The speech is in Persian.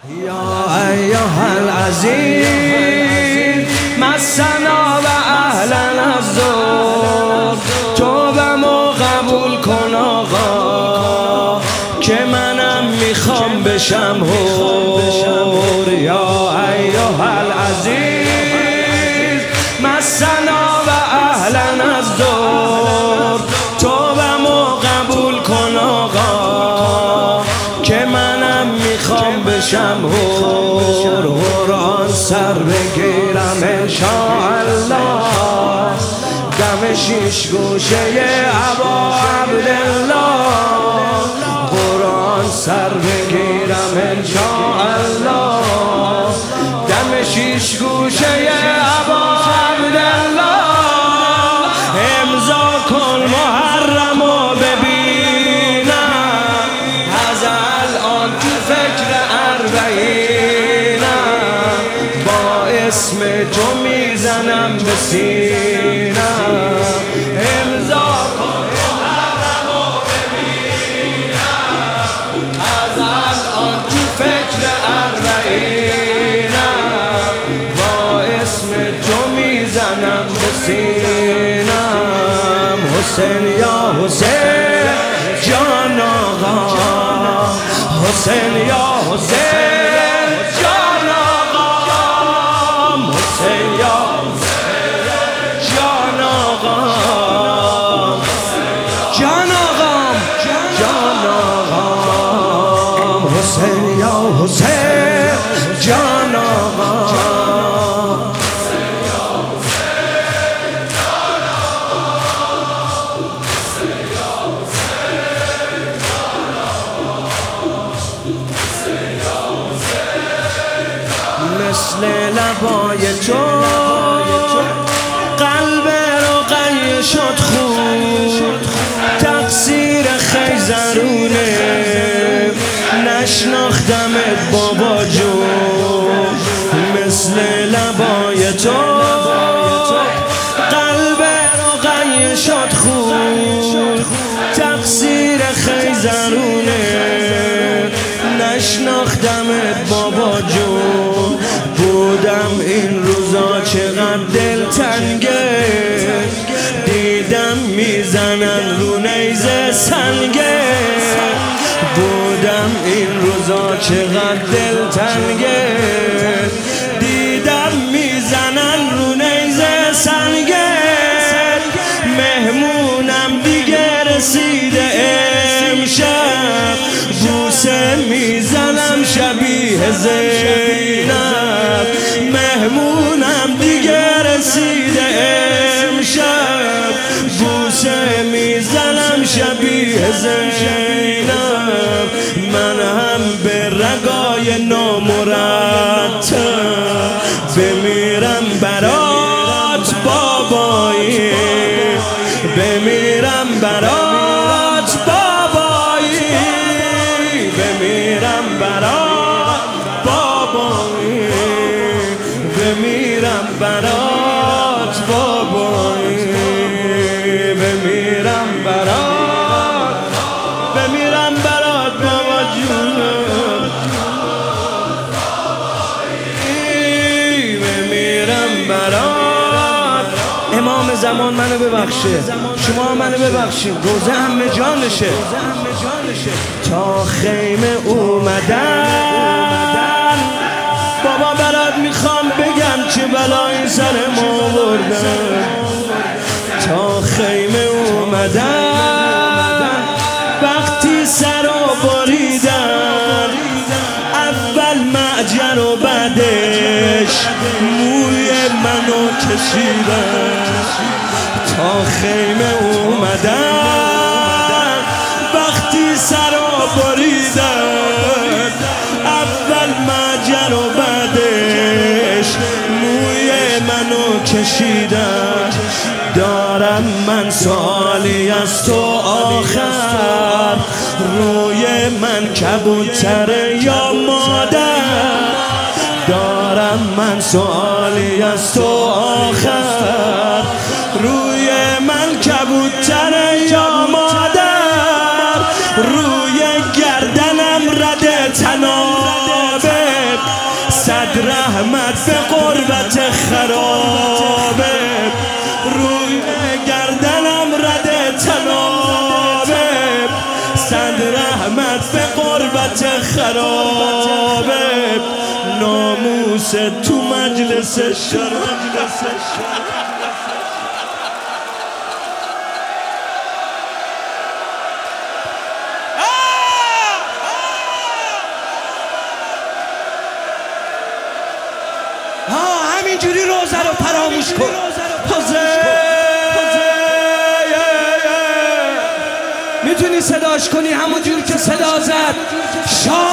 یا ایها العزیز مسنا و اهلا الزور، توبمو قبول کن آقا که منم میخوام بشم حور. یا ایها العزیز مسنا و اهلا الزور، توبمو قبول کن آقا که منم میخوام بشم حور. قرآن سر بگیرم انشاءالله، دم شیش گوشه ابا عبدالله. قرآن سر بگیرم انشاءالله، دم شیش گوشه ابا عبدالله. امضا کن محرم و ببینم، از الان تو فکر اربعینم، با اسم تو میزنم به سینم. امضا کن محرم و ببینم، از الان تو فکر اربعینم، با اسم تو میزنم به سینم. حسین یا حسین جان آقا، حسین یا حسین جان آقا، حسین یا جان آقا، جان آقا، جان آقا، حسین یا حسین جان آقا. مثل لبای تو قلب رقیه شد خون، تقصیر خیزرونه نشناختمت بابا جون. مثل لبای تو قلب رقیه شد خون، تقصیر خیزرونه نشناختمت بابا جون. بودم این روزا چقدر دلتنگه، دیدم میزنن رو نیزه سنگه. بودم این روزا چقدر دلتنگه، دیدم میزنن رو نیزه سنگه. مهمونم دیگه رسیده امشب، بوسه میزنم شبیه زینب. مهمونم دیگه رسیده امشب، بوسه میزنم شبیه زینب. من هم به رگای نامرتب بمیرم برات بابایی، بمیرم برات بابایی، بمیرم برات بابایی، بمیرم برات بابایی، بمیرم برات، بمیرم برات بابا جون، بمیرم برات. امام زمان منو ببخشه، شما منو ببخشید، روزه همه جانشه. تا خیمه اومدن بابا برات میخوام بگم چه بلایی سر ما بردن. تا خیمه اومدن وقتی سر و بریدن، اول معجن و بعدش موی منو کشیدن. تا خیمه اومدن وقتی سر و بریدن، اول معجن و بعدش موی منو کشیدن. دارم من سوالی از تو آخر، روی من کبوتره یا مادر؟ دارم من سوالی از تو آخر، روی من کبوتره یا مادر؟ روی گردنم رده تنابه، صد رحمت به قربت خرابه، روی گردنم رد تنابه، صد رحمت به قربت خرابه، ناموس تو مجلس شراب. همینجوری روزه رو فراموش کن. میتونی صداش کنی همونجور که صدا زد.